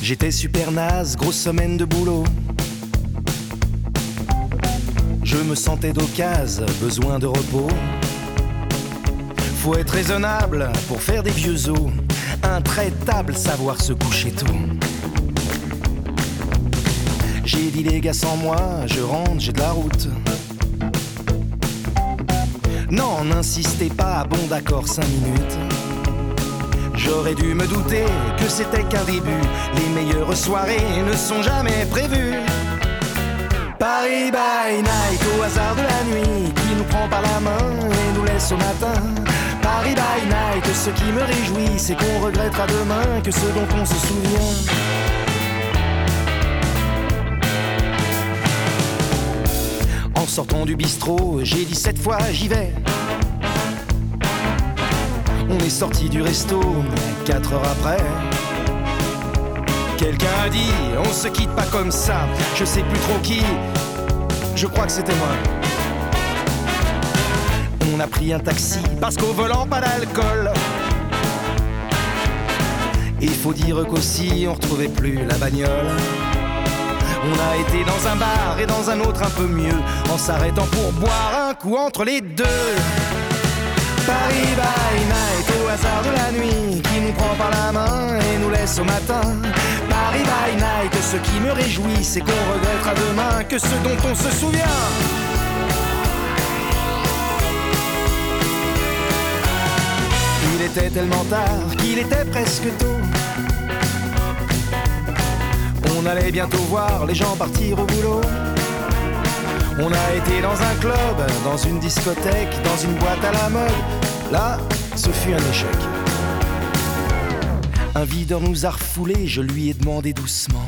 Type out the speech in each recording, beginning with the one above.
J'étais super naze, grosse semaine de boulot. Je me sentais d'occasion, besoin de repos. Faut être raisonnable pour faire des vieux os. Intraitable, savoir se coucher tôt. J'ai dit les gars sans moi, je rentre, j'ai de la route. Non, n'insistez pas, bon d'accord, 5 minutes. J'aurais dû me douter que c'était qu'un début. Les meilleures soirées ne sont jamais prévues. Paris by night, au hasard de la nuit, qui nous prend par la main et nous laisse au matin. Paris by night, ce qui me réjouit, c'est qu'on regrettera demain que ce dont on se souvient. En sortant du bistrot, j'ai dit cette fois j'y vais. On est sorti du resto, 4 heures après. Quelqu'un a dit, on se quitte pas comme ça. Je sais plus trop qui, je crois que c'était moi. On a pris un taxi, parce qu'au volant pas d'alcool. Et faut dire qu'aussi on retrouvait plus la bagnole. On a été dans un bar et dans un autre un peu mieux, en s'arrêtant pour boire un coup entre les deux. Paris by night, au hasard de la nuit, qui nous prend par la main et nous laisse au matin. Paris by night, ce qui me réjouit, c'est qu'on regrettera demain que ce dont on se souvient. Il était tellement tard qu'il était presque tôt. On allait bientôt voir les gens partir au boulot. On a été dans un club, dans une discothèque, dans une boîte à la mode. Là, ce fut un échec. Un videur nous a refoulés, je lui ai demandé doucement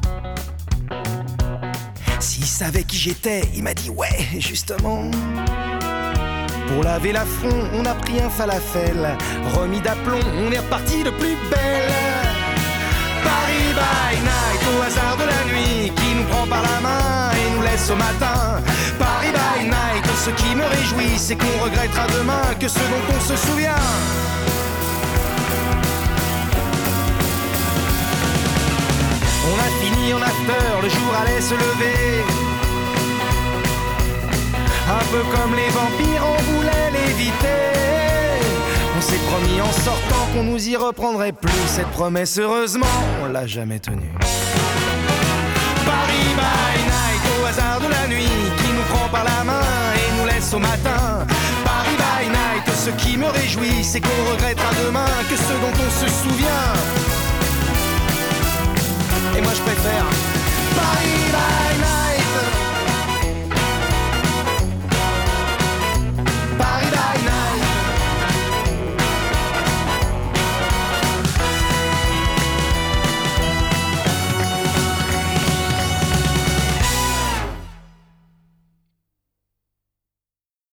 s'il savait qui j'étais. Il m'a dit ouais, justement. Pour laver l'affront, on a pris un falafel. Remis d'aplomb, on est reparti de plus belle. Paris by night, au hasard de la nuit, qui nous prend par la main et nous laisse au matin. Paris by night, ce qui me réjouit, c'est qu'on regrettera demain que ce dont on se souvient. On a fini en after, le jour allait se lever. Un peu comme les vampires, on voulait l'éviter. On s'est promis en sortant qu'on nous y reprendrait plus. Cette promesse, heureusement, on l'a jamais tenue. Paris by night, au hasard de la nuit, qui nous prend par la main et nous laisse au matin. Paris by night, ce qui me réjouit, c'est qu'on regrettera demain que ce dont on se souvient. Et moi je préfère Paris by night.